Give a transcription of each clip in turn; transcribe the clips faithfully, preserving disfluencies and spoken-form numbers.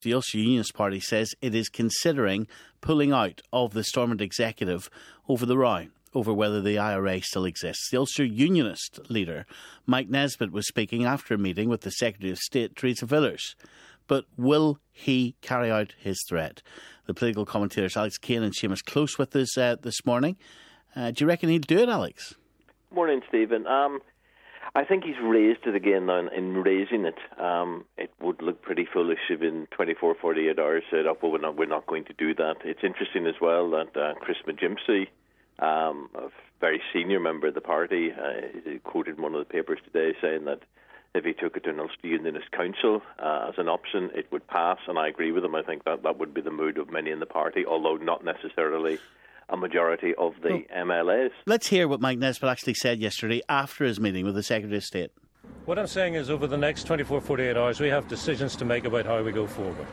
The Ulster Unionist Party says it is considering pulling out of the Stormont executive over the row over whether the I R A still exists. The Ulster Unionist leader, Mike Nesbitt, was speaking after a meeting with the Secretary of State, Theresa Villers. But will he carry out his threat? The political commentators Alex Kane and Seamus Close with us uh, this morning. Uh, do you reckon he'll do it, Alex? Morning, Stephen. Um, I think he's raised it again now. In raising it, um, it would look pretty foolish if in twenty-four, forty-eight hours said, oh, well, we're not, we're not going to do that. It's interesting as well that uh, Chris McGimpsey, um, a very senior member of the party, uh, quoted in one of the papers today saying that if he took it to an Ulster Unionist Council uh, as an option, it would pass, and I agree with him. I think that that would be the mood of many in the party, although not necessarily a majority of the well, M L As. Let's hear what Mike Nesbitt actually said yesterday after his meeting with the Secretary of State. What I'm saying is over the next twenty-four, forty-eight hours, we have decisions to make about how we go forward.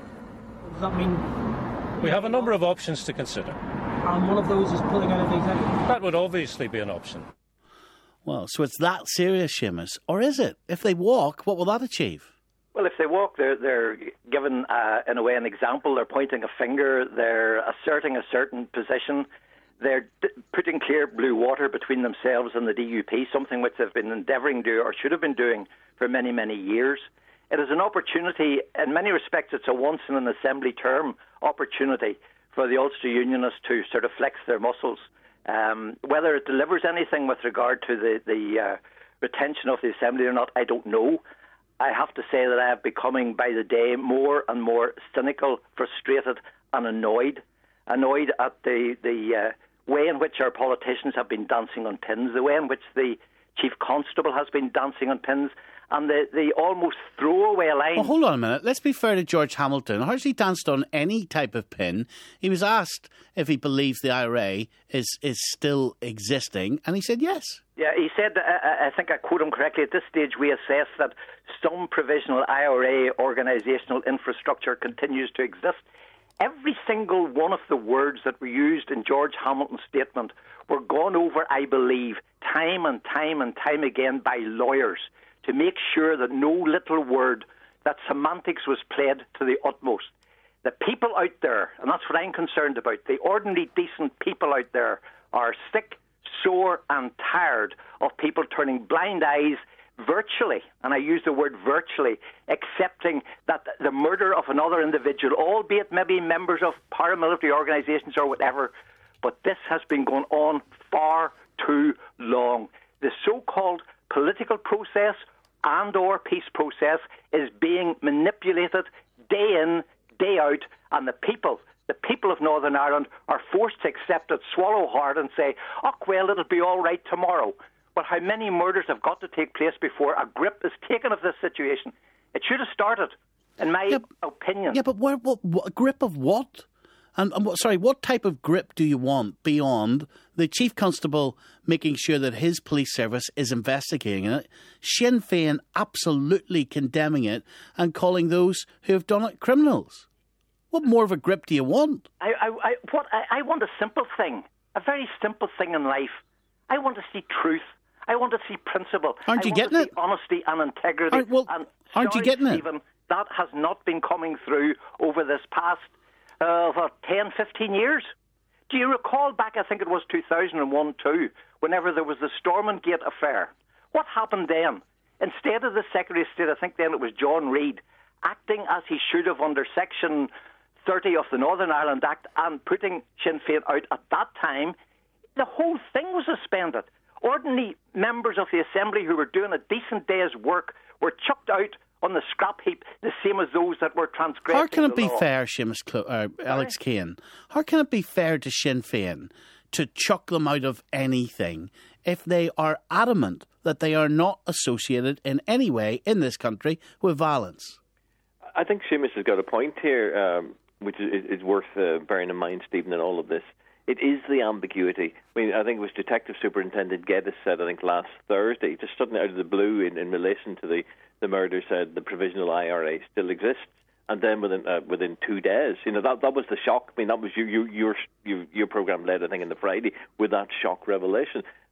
Does that mean... We have a number of options to consider. And one of those is pulling out of the executive? That would obviously be an option. Well, so it's that serious, Seamus, or is it? If they walk, what will that achieve? Well, if they walk, they're, they're given, uh, in a way, an example. They're pointing a finger. They're asserting a certain position. They're d- putting clear blue water between themselves and the D U P, something which they've been endeavouring to do or should have been doing for many, many years. It is an opportunity. In many respects, it's a once-in-an-assembly term opportunity for the Ulster Unionists to sort of flex their muscles. Um, whether it delivers anything with regard to the, the uh, retention of the Assembly or not, I don't know. I have to say that I am becoming, by the day, more and more cynical, frustrated and annoyed. Annoyed at the, the uh, way in which our politicians have been dancing on pins, the way in which the Chief Constable has been dancing on pins, and the, the almost throwaway line. Well, hold on a minute. Let's be fair to George Hamilton. How's he danced on any type of pin? He was asked if he believes the I R A is, is still existing, and he said yes. Yeah, he said, uh, I think I quote him correctly, at this stage we assess that some provisional I R A organisational infrastructure continues to exist. Every single one of the words that were used in George Hamilton's statement were gone over, I believe, time and time and time again by lawyers to make sure that no little word, that semantics was played to the utmost. The people out there, and that's what I'm concerned about, the ordinary decent people out there are sick, sore and tired of people turning blind eyes virtually, and I use the word virtually, accepting that the murder of another individual, albeit maybe members of paramilitary organisations or whatever, but this has been going on far too long. The so-called political process and or peace process is being manipulated day in, day out, and the people The people of Northern Ireland are forced to accept it, swallow hard and say, oh, well, it'll be all right tomorrow. But how many murders have got to take place before a grip is taken of this situation? It should have started, in my yeah, opinion. Yeah, but what, what, what, a grip of what? And, and what, sorry, what type of grip do you want beyond the Chief Constable making sure that his police service is investigating it, Sinn Féin absolutely condemning it and calling those who have done it criminals? What more of a grip do you want? I, I, I, what, I, I want a simple thing, a very simple thing in life. I want to see truth. I want to see principle. Aren't you I getting want to it? see honesty and integrity. Aren't, well, and aren't sorry, you getting Stephen, it? That has not been coming through over this past uh, what, ten, fifteen years. Do you recall back, I think it was two thousand one, two, whenever there was the Stormont Gate affair? What happened then? Instead of the Secretary of State, I think then it was John Reid, acting as he should have under Section thirty of the Northern Ireland Act and putting Sinn Féin out at that time, the whole thing was suspended. Ordinary members of the Assembly who were doing a decent day's work were chucked out on the scrap heap, the same as those that were transgressing How can it the be law. fair, Seamus Clo- uh, Alex Kane, how can it be fair to Sinn Féin to chuck them out of anything if they are adamant that they are not associated in any way in this country with violence? I think Seamus has got a point here, um, which is, is worth uh, bearing in mind, Stephen, in all of this. It is the ambiguity. I mean, I think it was Detective Superintendent Geddes said, I think last Thursday, just suddenly out of the blue in, in relation to the, the murder, said the provisional I R A still exists. And then within uh, within two days, you know, that that was the shock. I mean, that was you, you, your your your program led, I think, in the Friday with that shock revelation.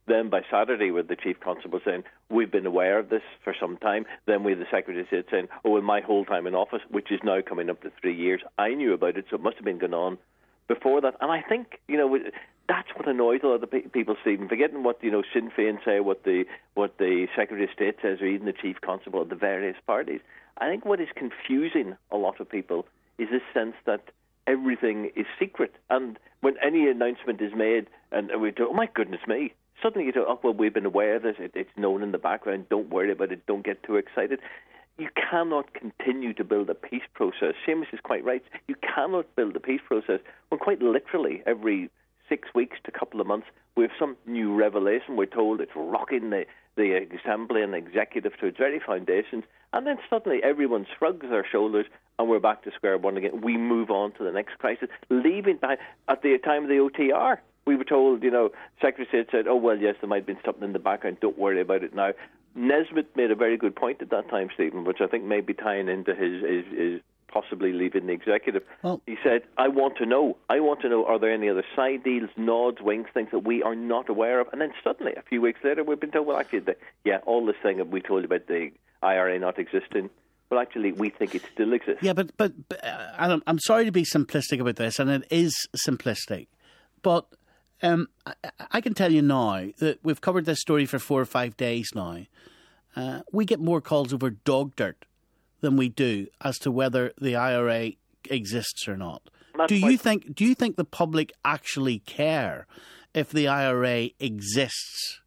Then by Saturday, with the Chief Constable saying, we've been aware of this for some time. Then we had the Secretary of State saying, oh, in my whole time in office, which is now coming up to three years, I knew about it, so it must have been going on before that. And I think, you know, that's what annoys a lot of pe- people, Stephen, forgetting what, you know, Sinn Féin say, what the what the Secretary of State says, or even the Chief Constable of the various parties. I think what is confusing a lot of people is this sense that everything is secret. And when any announcement is made, and we go, oh my goodness me, suddenly you go, oh, well, we've been aware of this, it, it's known in the background, don't worry about it, don't get too excited. You cannot continue to build a peace process. Seamus is quite right. You cannot build a peace process when quite literally every six weeks to a couple of months we have some new revelation. We're told it's rocking the, the Assembly and the Executive to its very foundations, and then suddenly everyone shrugs their shoulders and we're back to square one again. We move on to the next crisis, leaving behind. At the time of the O T R, we were told, you know, Secretary of State said, oh, well, yes, there might have been something in the background, don't worry about it now. Nesbitt made a very good point at that time, Stephen, which I think may be tying into his, his, his possibly leaving the Executive. Well, he said, I want to know. I want to know, are there any other side deals, nods, winks, things that we are not aware of? And then suddenly, a few weeks later, we've been told, well, actually, the, yeah, all this thing that we told you about the I R A not existing, well, actually, we think it still exists. Yeah, but, but, but Adam, I'm sorry to be simplistic about this, and it is simplistic, but um, I, I can tell you now that we've covered this story for four or five days now. Uh, we get more calls over dog dirt than we do as to whether the I R A exists or not. That's do you think? Do you think the public actually care if the I R A exists?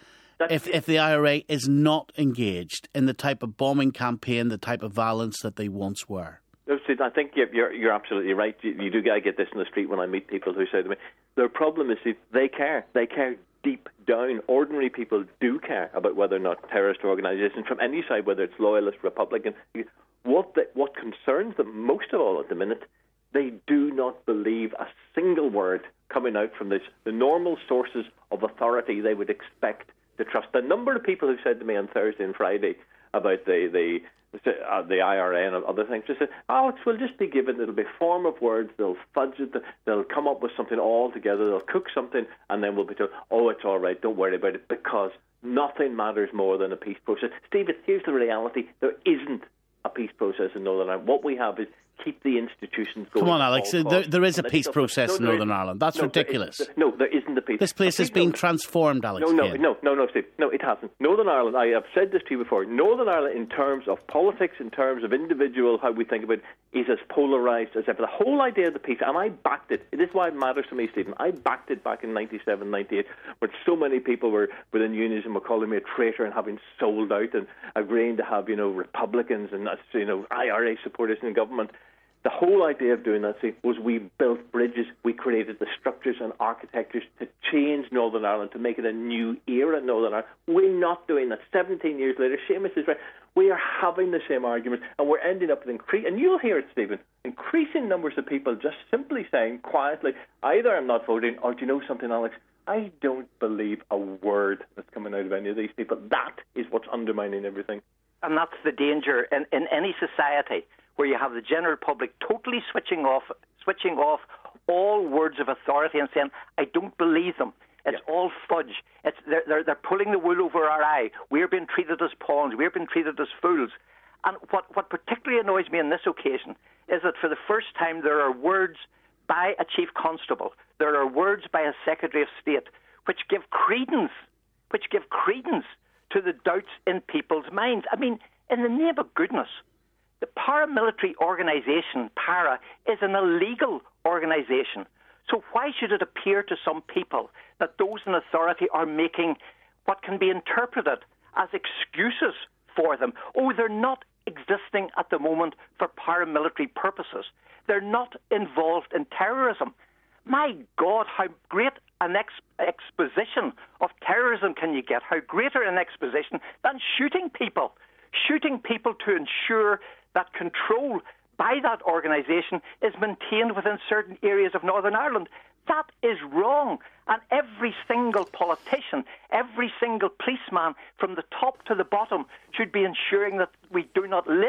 If if the I R A is not engaged in the type of bombing campaign, the type of violence that they once were? I think you're you're absolutely right. You, you do get this in the street when I meet people who say to me, their problem is they care. They care deep down. Ordinary people do care about whether or not terrorist organisations from any side, whether it's loyalist, Republican, what the, what concerns them most of all at the minute, they do not believe a single word coming out from this, the normal sources of authority they would expect to trust. The number of people who said to me on Thursday and Friday about the the Uh, the I R A and other things, just say, oh, it will just be given, it'll be a form of words, they'll fudge it, they'll come up with something all together, they'll cook something, and then we'll be told, oh, it's all right, don't worry about it, because nothing matters more than a peace process. Stephen, here's the reality, there isn't a peace process in Northern Ireland. What we have is keep the institutions going. Come on, Alex, there, there is a peace process no, in Northern Ireland. That's no, ridiculous. There no, there isn't a peace. This place has been transformed, Alex. No, no, no, no, no, Steve. No, it hasn't. Northern Ireland, I have said this to you before, Northern Ireland in terms of politics, in terms of individual, how we think about it, is as polarised as ever. The whole idea of the peace, and I backed it. This is why it matters to me, Stephen. I backed it back in ninety-seven, ninety-eight, when so many people were within unionism were calling me a traitor and having sold out and agreeing to have, you know, Republicans and, you know, I R A supporters in government. The whole idea of doing that, see, was we built bridges, we created the structures and architectures to change Northern Ireland, to make it a new era in Northern Ireland. We're not doing that. seventeen years later, Seamus is right, we are having the same argument, and we're ending up with increase, and you'll hear it, Stephen, increasing numbers of people just simply saying quietly, either I'm not voting, or do you know something, Alex? I don't believe a word that's coming out of any of these people. That is what's undermining everything. And that's the danger in, in any society where you have the general public totally switching off, switching off all words of authority and saying, I don't believe them. It's yeah. all fudge. It's, they're, they're, they're pulling the wool over our eye. We're being treated as pawns. We're being treated as fools. And what, what particularly annoys me on this occasion is that for the first time there are words by a chief constable, there are words by a secretary of state which give credence, which give credence to the doubts in people's minds. I mean, in the name of goodness, the paramilitary organisation, PARA, is an illegal organisation. So why should it appear to some people that those in authority are making what can be interpreted as excuses for them? Oh, they're not existing at the moment for paramilitary purposes. They're not involved in terrorism. My God, how great an ex- exposition of terrorism can you get? How greater an exposition than shooting people? Shooting people to ensure that control by that organisation is maintained within certain areas of Northern Ireland. That is wrong. And every single politician, every single policeman from the top to the bottom should be ensuring that we do not live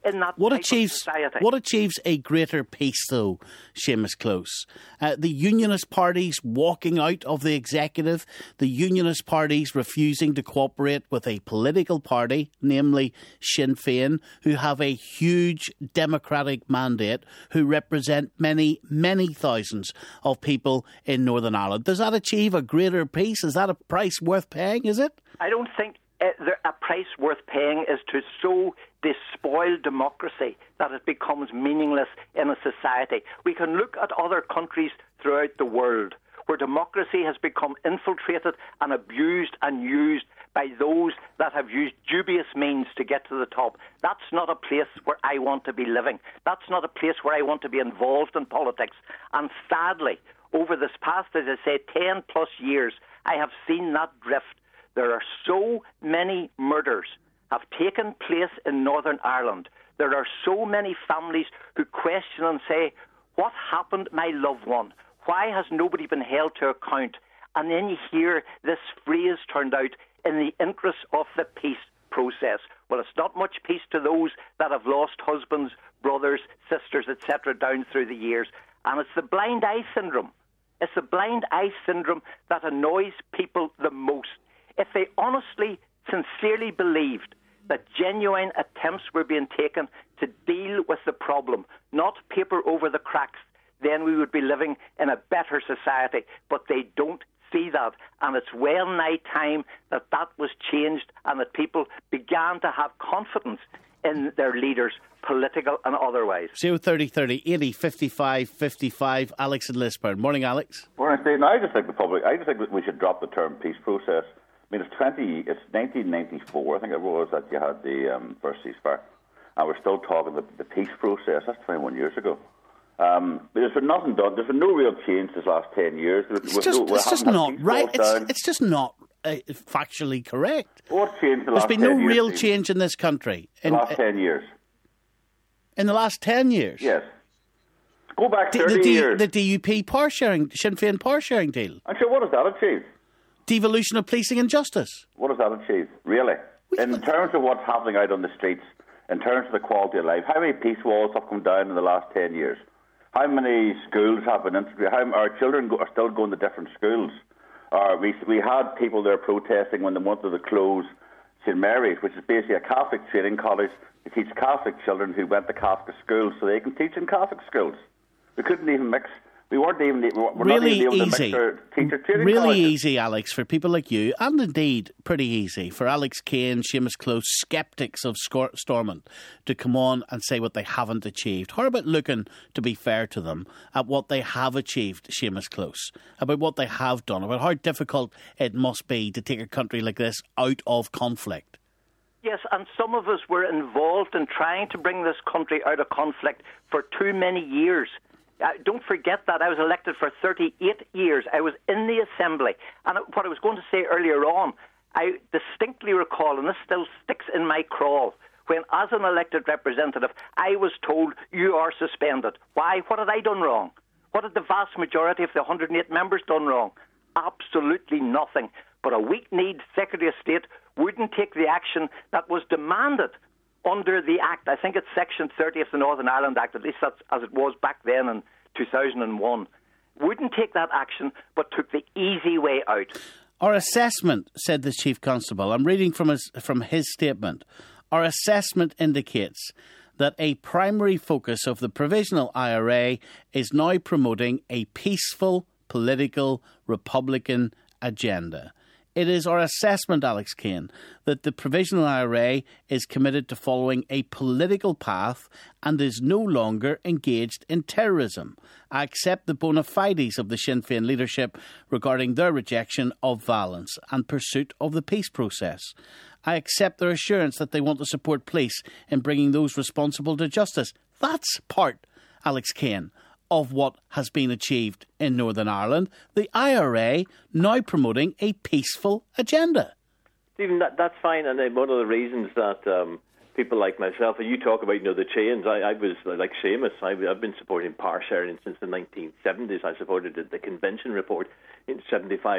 in that what type achieves, of society. What achieves a greater peace, though, Seamus Close? Uh, the unionist parties walking out of the executive, the unionist parties refusing to cooperate with a political party, namely Sinn Féin, who have a huge democratic mandate, who represent many, many thousands of people in Northern Ireland. Does that achieve a greater peace? Is that a price worth paying, is it? I don't think uh, there, a price worth paying is to so despoil democracy that it becomes meaningless in a society. We can look at other countries throughout the world where democracy has become infiltrated and abused and used by those that have used dubious means to get to the top. That's not a place where I want to be living. That's not a place where I want to be involved in politics. And sadly, over this past, as I say, ten plus years, I have seen that drift. There are so many murders have taken place in Northern Ireland. There are so many families who question and say, what happened to my loved one? Why has nobody been held to account? And then you hear this phrase turned out, in the interest of the peace process. Well, it's not much peace to those that have lost husbands, brothers, sisters, et cetera down through the years. And it's the blind eye syndrome. It's the blind eye syndrome that annoys people the most. If they honestly, sincerely believed that genuine attempts were being taken to deal with the problem, not paper over the cracks, then we would be living in a better society. But they don't see that, and it's well nigh time that that was changed and that people began to have confidence in their leaders, political and otherwise. zero thirty thirty eighty fifty-five fifty-five. Alex in Lisburn. Morning, Alex. Morning, Stephen. I just think the public. I just think that we should drop the term peace process. I mean, it's twenty. It's nineteen ninety-four. I think it was that you had the um, first ceasefire, and we're still talking the, the peace process. That's twenty-one years ago. Um, there's been nothing done. There's been no real change this last ten years. It's just, no, it's just not right. It's, it's just not uh, factually correct. What changed the There's last been no ten years, real Steve? change in this country. In in the last uh, ten years. In the last ten years? Yes. Go back the, thirty the D, years. The D U P power sharing, Sinn Féin power sharing deal. I'm sure, what does that achieve? Devolution of policing and justice. What does that achieve, really? We, in terms of what's happening out on the streets, in terms of the quality of life, how many peace walls have come down in the last ten years? How many schools have been integrated? How our children go, are still going to different schools? Uh, we we had people there protesting when they wanted to close Saint Mary's, which is basically a Catholic training college to teach Catholic children who went to Catholic schools so they can teach in Catholic schools. We couldn't even mix. We weren't even. We're really not even able easy. To mix our teacher training really colleges. easy, Alex, for people like you, and indeed pretty easy for Alex Kane, Seamus Close, sceptics of Stormont, to come on and say what they haven't achieved. How about looking, to be fair to them, at what they have achieved, Seamus Close, about what they have done, about how difficult it must be to take a country like this out of conflict? Yes, and some of us were involved in trying to bring this country out of conflict for too many years. Uh, don't forget that I was elected for thirty-eight years. I was in the Assembly. And what I was going to say earlier on, I distinctly recall, and this still sticks in my craw, when as an elected representative, I was told, you are suspended. Why? What had I done wrong? What had the vast majority of the one hundred eight members done wrong? Absolutely nothing. But a weak-kneed Secretary of State wouldn't take the action that was demanded under the Act. I think it's Section thirty of the Northern Ireland Act, at least that's as it was back then in two thousand one. Wouldn't take that action, but took the easy way out. Our assessment, said the Chief Constable, I'm reading from his, from his statement, our assessment indicates that a primary focus of the Provisional I R A is now promoting a peaceful, political, Republican agenda. It is our assessment, Alex Kane, that the Provisional I R A is committed to following a political path and is no longer engaged in terrorism. I accept the bona fides of the Sinn Féin leadership regarding their rejection of violence and pursuit of the peace process. I accept their assurance that they want to support police in bringing those responsible to justice. That's part, Alex Kane, of what has been achieved in Northern Ireland, the I R A now promoting a peaceful agenda. Stephen, that, that's fine, and uh, one of the reasons that um, people like myself, and you talk about, you know, the change, I, I was, like Seamus, I, I've been supporting power sharing since the nineteen seventies. I supported the, the Convention report in seventy-five.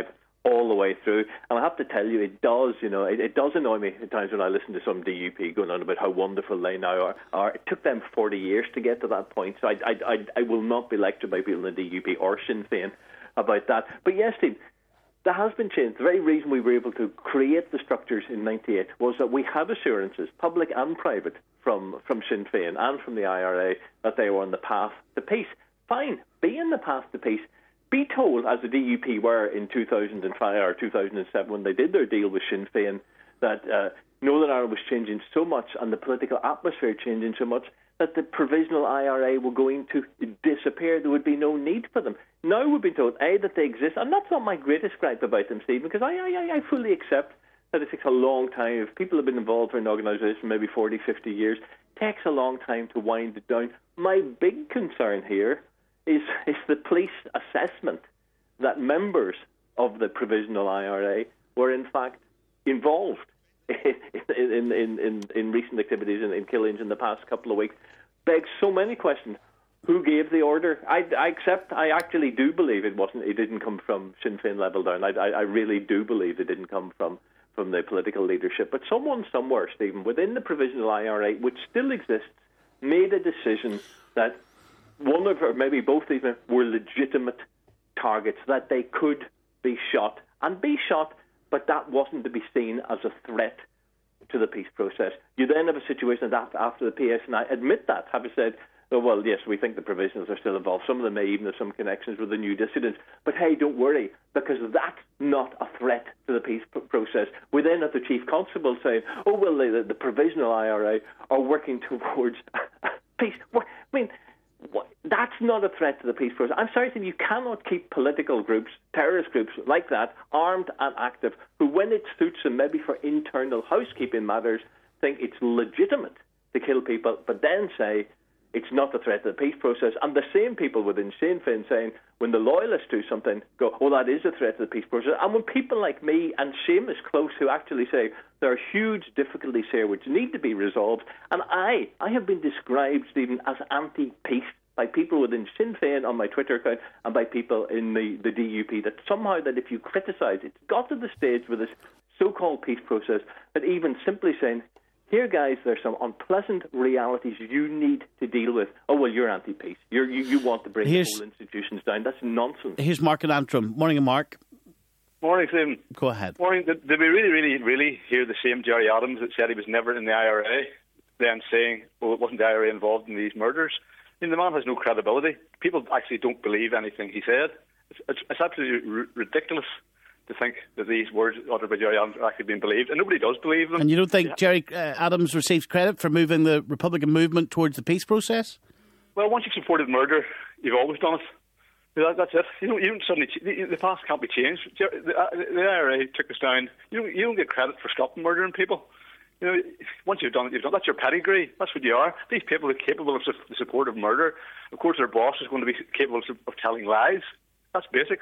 all the way through. And I have to tell you, it does, you know, it, it does annoy me at times when I listen to some D U P going on about how wonderful they now are. are. It took them forty years to get to that point, so I, I, I, I will not be lectured by people in the D U P or Sinn Féin about that. But yes, Steve, there has been change. The very reason we were able to create the structures in ninety-eight was that we had assurances, public and private, from, from Sinn Féin and from the I R A that they were on the path to peace. Fine, be in the path to peace. Be told, as the D U P were in two thousand five or two thousand seven when they did their deal with Sinn Féin, that uh, Northern Ireland was changing so much and the political atmosphere changing so much that the provisional I R A were going to disappear. There would be no need for them. Now we've been told, A, that they exist, and that's not my greatest gripe about them, Stephen, because I, I, I fully accept that it takes a long time. If people have been involved in an organisation maybe forty, fifty years, it takes a long time to wind it down. My big concern here is, is the police assessment that members of the provisional I R A were in fact involved in, in, in, in, in recent activities in, in killings in the past couple of weeks. Begs so many questions. Who gave the order? I, I accept, I actually do believe it wasn't, it didn't come from Sinn Féin level down. I, I, I really do believe it didn't come from, from the political leadership. But someone somewhere, Stephen, within the provisional I R A, which still exists, made a decision that one of, or maybe both of them, were legitimate targets, that they could be shot, and be shot, but that wasn't to be seen as a threat to the peace process. You then have a situation that after the P S N I admit that, have said, oh, well, yes, we think the provisionals are still involved. Some of them may even have some connections with the new dissidents. But hey, don't worry, because that's not a threat to the peace p- process. We then have the Chief Constable saying, oh, well, the, the provisional I R A are working towards peace. I mean, what? That's not a threat to the peace process. I'm sorry, Tim, you cannot keep political groups, terrorist groups like that, armed and active, who, when it suits them, maybe for internal housekeeping matters, think it's legitimate to kill people, but then say it's not a threat to the peace process. And the same people within Sinn Féin saying, when the loyalists do something, go, oh, that is a threat to the peace process. And when people like me and Seamus Close, who actually say there are huge difficulties here which need to be resolved, and I, I have been described, Stephen, as anti-peace by people within Sinn Féin on my Twitter account and by people in the, the D U P, that somehow that if you criticise, it's got to the stage with this so-called peace process that even simply saying, here, guys, there's some unpleasant realities you need to deal with. Oh, well, you're anti-peace. You're, you you want to bring here's, the whole institutions down. That's nonsense. Here's Mark in Antrim. Morning, Mark. Morning, Stephen. Go ahead. Morning. Did, did we really, really, really hear the same Gerry Adams that said he was never in the I R A, then saying, oh, it wasn't the I R A involved in these murders? I mean, the man has no credibility. People actually don't believe anything he said. It's, it's, it's absolutely r- ridiculous to think that these words uttered by Gerry Adams are actually being believed, and nobody does believe them. And you don't think yeah. Gerry uh, Adams receives credit for moving the Republican movement towards the peace process? Well, once you've supported murder, you've always done it. That, that's it. You don't, you don't suddenly the, the past can't be changed. The, the, the I R A took us down. You don't, you don't get credit for stopping murdering people. You know, once you've done it, you've done. That's your pedigree. That's what you are. These people are capable of the support of murder. Of course, their boss is going to be capable of, of telling lies. That's basics.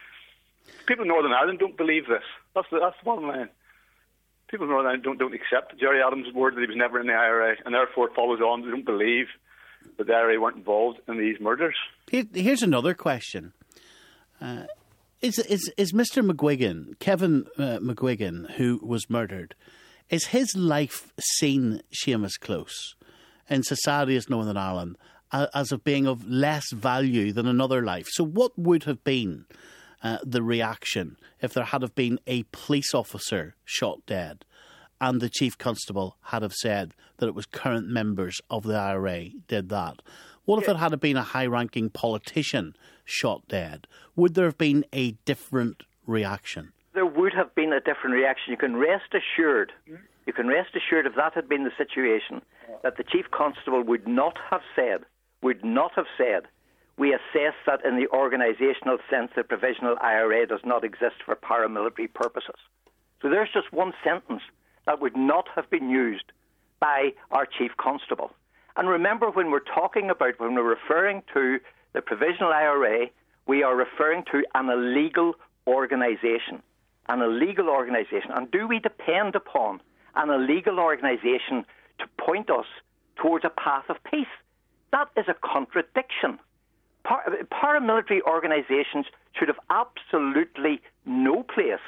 People in Northern Ireland don't believe this. That's the, that's the bottom line. People in Northern Ireland don't, don't accept Gerry Adams' word that he was never in the I R A, and therefore it follows on. They don't believe that the I R A weren't involved in these murders. Here, here's another question. Uh, is, is, is Mister McGuigan, Kevin uh, McGuigan, who was murdered, is his life seen, Seamus Close, in society as Northern Ireland, as of being of less value than another life? So what would have been Uh, the reaction if there had have been a police officer shot dead and the Chief Constable had have said that it was current members of the I R A did that? What if it had have been a high-ranking politician shot dead? Would there have been a different reaction? There would have been a different reaction. You can rest assured, you can rest assured if that had been the situation, that the Chief Constable would not have said, would not have said, we assess that in the organisational sense the provisional I R A does not exist for paramilitary purposes. So there's just one sentence that would not have been used by our Chief Constable. And remember, when we're talking about, when we're referring to the provisional I R A, we are referring to an illegal organisation. An illegal organisation. And do we depend upon an illegal organisation to point us towards a path of peace? That is a contradiction. Par- paramilitary organisations should have absolutely no place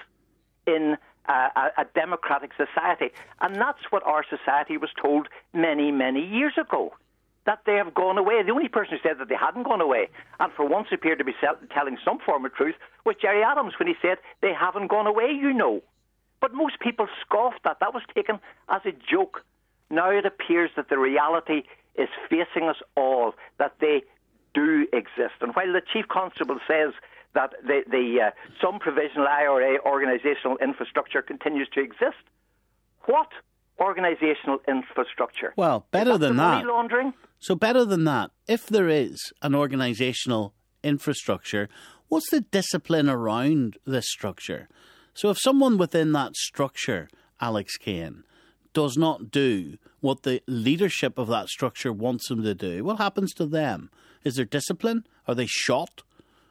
in uh, a, a democratic society. And that's what our society was told many, many years ago, that they have gone away. The only person who said that they hadn't gone away, and for once appeared to be telling some form of truth, was Gerry Adams when he said they haven't gone away, you know. But most people scoffed that. That was taken as a joke. Now it appears that the reality is facing us all, that they do exist. And while the Chief Constable says that the, the uh, some provisional I R A organisational infrastructure continues to exist, what organisational infrastructure? Well, better than that. Money laundering? So better than that, if there is an organisational infrastructure, what's the discipline around this structure? So if someone within that structure, Alex Kane, does not do what the leadership of that structure wants them to do, what happens to them? Is there discipline? Are they shot?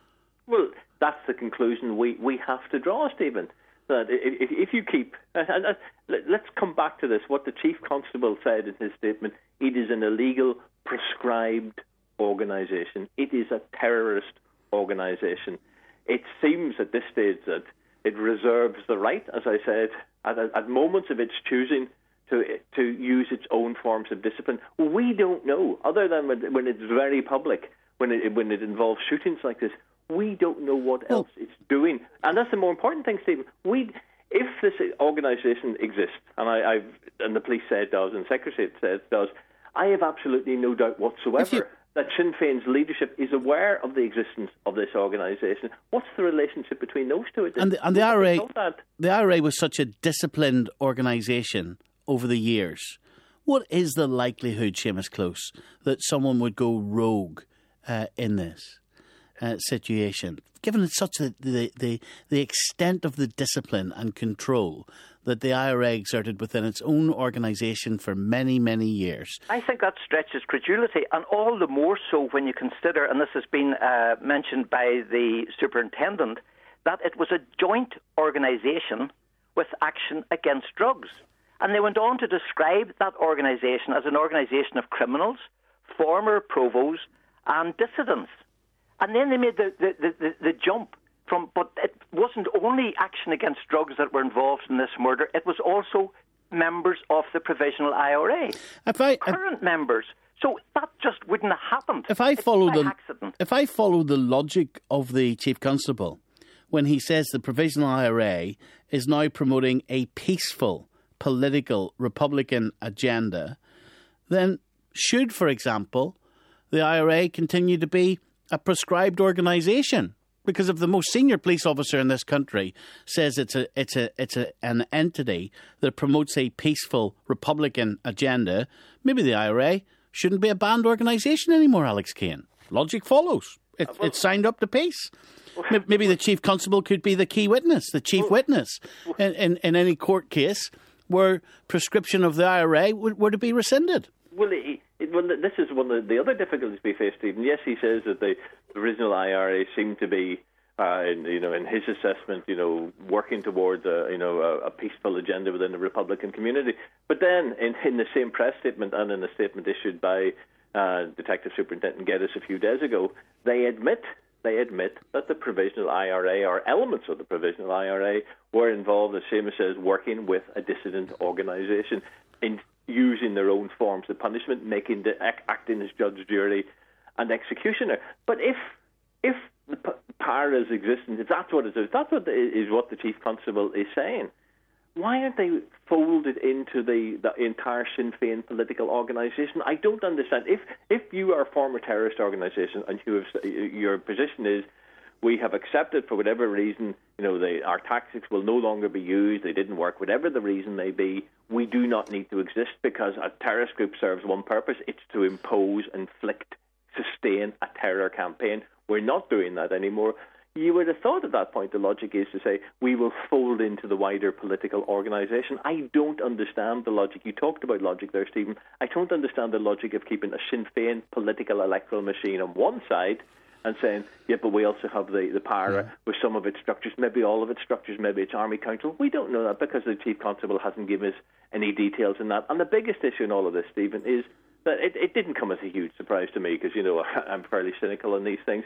Well, that's the conclusion we, we have to draw, Stephen. That if, if you keep... And, and, let's come back to this. What the Chief Constable said in his statement, it is an illegal, prescribed organisation. It is a terrorist organisation. It seems at this stage that it reserves the right, as I said, at, at moments of its choosing, to to use its own forms of discipline. We don't know, other than when, when it's very public, when it when it involves shootings like this. We don't know what else it's doing, and that's the more important thing, Stephen. We, if this organisation exists, and I, I've and the police say it does, and the Secretary said it does, I have absolutely no doubt whatsoever you, that Sinn Féin's leadership is aware of the existence of this organisation. What's the relationship between those two? And the, and the I R A, the I R A was such a disciplined organisation over the years. What is the likelihood, Seamus Close, that someone would go rogue uh, in this uh, situation, given it's such a, the, the the extent of the discipline and control that the I R A exerted within its own organisation for many, many years? I think that stretches credulity, and all the more so when you consider, and this has been uh, mentioned by the superintendent, that it was a joint organisation with Action Against Drugs. And they went on to describe that organisation as an organisation of criminals, former provos and dissidents. And then they made the, the, the, the jump from, but it wasn't only Action Against Drugs that were involved in this murder, it was also members of the Provisional I R A, if I, current if, members. So that just wouldn't have happened. If I follow the accident. If I follow the logic of the Chief Constable, when he says the Provisional I R A is now promoting a peaceful political Republican agenda, then should, for example, the I R A continue to be a prescribed organisation? Because if the most senior police officer in this country says it's a it's a it's a, an entity that promotes a peaceful Republican agenda, maybe the I R A shouldn't be a banned organisation anymore, Alex Kane. Logic follows. It, well, it's signed up to peace. Maybe the Chief Constable could be the key witness, the chief well, witness in, in, in any court case where prescription of the I R A were to be rescinded. Well, it, it, well, this is one of the other difficulties we face, Stephen. Yes, he says that the original I R A seemed to be, uh, in, you know, in his assessment, you know, working towards a, you know, a, a peaceful agenda within the Republican community. But then, in, in the same press statement and in a statement issued by uh, Detective Superintendent Geddes a few days ago, they admit. They admit that the Provisional I R A, or elements of the Provisional I R A, were involved, as Seamus says, working with a dissident organisation in using their own forms of punishment, making the, acting as judge, jury, and executioner. But if if the p- power is existent, if that's what it is, that's what the, is what the Chief Constable is saying. Why aren't they folded into the, the entire Sinn Féin political organisation? I don't understand. If if you are a former terrorist organisation and you have, your position is, we have accepted for whatever reason, you know, they, our tactics will no longer be used, they didn't work, whatever the reason may be, we do not need to exist because a terrorist group serves one purpose, it's to impose, inflict, sustain a terror campaign. We're not doing that anymore. You would have thought at that point the logic is to say we will fold into the wider political organisation. I don't understand the logic. You talked about logic there, Stephen. I don't understand the logic of keeping a Sinn Féin political electoral machine on one side and saying, yeah, but we also have the, the power yeah. with some of its structures, maybe all of its structures, maybe it's Army Council. We don't know that because the Chief Constable hasn't given us any details in that. And the biggest issue in all of this, Stephen, is that it, it didn't come as a huge surprise to me because, you know, I'm fairly cynical on these things.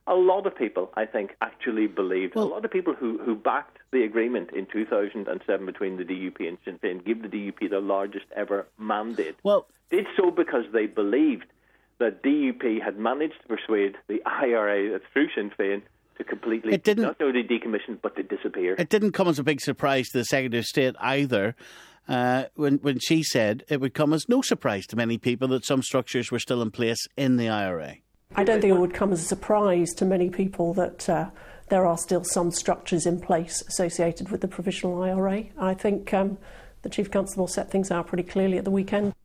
a lot of people, I think, actually believed. Well, a lot of people who, who backed the agreement in two thousand seven between the D U P and Sinn Féin, give the D U P the largest ever mandate, well, did so because they believed that D U P had managed to persuade the I R A through Sinn Féin to completely, it didn't, not only decommission, but to disappear. It didn't come as a big surprise to the Secretary of State either, uh, when, when she said it would come as no surprise to many people that some structures were still in place in the I R A. I don't think it would come as a surprise to many people that uh, there are still some structures in place associated with the provisional I R A. I think um, the Chief Constable set things out pretty clearly at the weekend.